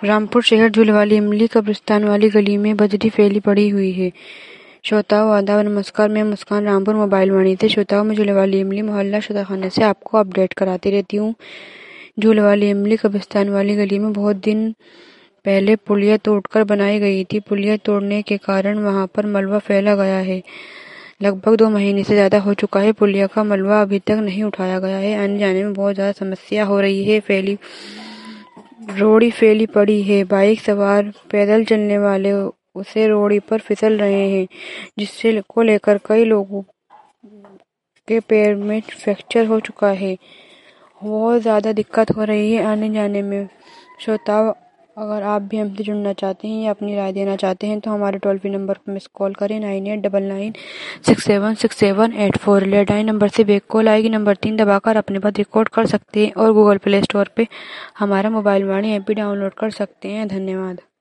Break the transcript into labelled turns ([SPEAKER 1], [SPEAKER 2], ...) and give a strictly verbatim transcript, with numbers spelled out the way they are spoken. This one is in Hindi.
[SPEAKER 1] रामपुर शहर झूलवाली इमली कब्रिस्तान वाली गली में बजरी फैली पड़ी हुई है। श्रोताओं आदाब नमस्कार, मैं मुस्कान रामपुर मोबाइल वाणी से श्रोताओं में झूलवाली इमली मोहल्ला शताखाने से आपको अपडेट कराती रहती हूँ। झूलवाली इमली कब्रिस्तान वाली गली में बहुत दिन पहले पुलिया तोड़कर बनाई गई थी। पुलिया तोड़ने के कारण वहां पर मलबा फैला गया है। लगभग दो महीने से ज्यादा हो चुका है। पुलिया का मलबा अभी तक नहीं उठाया गया है। आने जाने में बहुत ज्यादा समस्या हो रही है। फैली रोड़ी फैली पड़ी है। बाइक सवार, पैदल चलने वाले उसे रोड़ी पर फिसल रहे हैं, जिससे को लेकर कई लोगों के पैर में फ्रैक्चर हो चुका है। बहुत ज़्यादा दिक्कत हो रही है आने जाने में। श्रोताओं, अगर आप भी हमसे जुड़ना चाहते हैं या अपनी राय देना चाहते हैं तो हमारे टोल फ्री नंबर पर मिस कॉल करें nine eight double nine six seven six seven eight four. Landline number से बैक कॉल आएगी। नंबर तीन दबाकर अपने बात रिकॉर्ड कर सकते हैं और गूगल प्ले स्टोर पे हमारा मोबाइल वाणी ऐप भी डाउनलोड कर सकते हैं। धन्यवाद।